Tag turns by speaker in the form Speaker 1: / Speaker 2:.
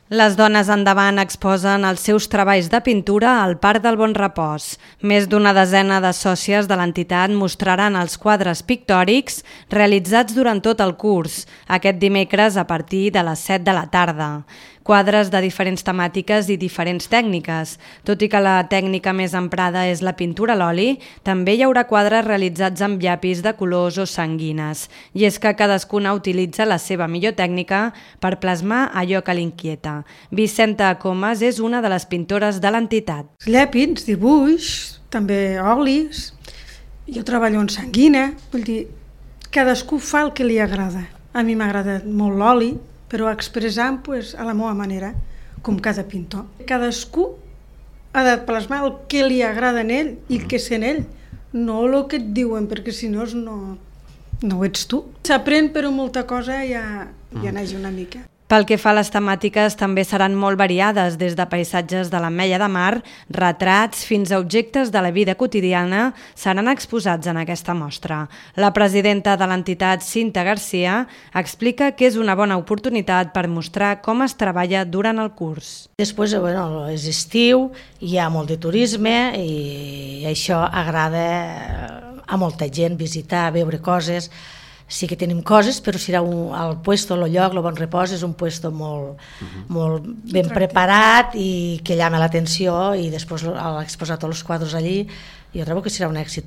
Speaker 1: Les dones endavant exposen els seus treballs de pintura al Parc del Bon Repòs. Més d'una desena de sòcies de l'entitat mostraran els quadres pictòrics realitzats durant tot el curs, aquest dimecres a partir de les 7 de la tarda. Quadres de diferents temàtiques i diferents tècniques. Tot i que la tècnica més emprada és la pintura a l'oli, també hi haurà quadres realitzats amb llapis de colors o sanguines. I és que cadascuna utilitza la seva millor tècnica per plasmar allò que l'inquieta. Vicenta Comas és una de les pintores de l'entitat.
Speaker 2: Llapis, dibuix, també olis. Jo treballo en sanguina, vull dir, cadascú fa el que li agrada. A mi m'agrada molt l'oli, però expressant a la meva manera, com cada pintor. Cadascú ha de plasmar el que li agrada en ell i el que sent ell, no el que et diuen, perquè si no ho ets tu. S'aprèn, però molta cosa ja n'hagi una mica.
Speaker 1: Pel que fa a les temàtiques, també seran molt variades, des de paisatges de l'Ametlla de Mar, retrats, fins a objectes de la vida quotidiana, seran exposats en aquesta mostra. La presidenta de l'entitat, Cinta Garcia, explica que és una bona oportunitat per mostrar com es treballa durant el curs.
Speaker 3: Després, és estiu, hi ha molt de turisme i això agrada a molta gent visitar, veure coses. Sí que tenim coses, però serà el puesto, el lloc, el Bon Repòs, és un puesto molt ben preparat i que llama l'atenció, i després l'exposar tots els quadres allí, jo trobo que serà un èxit.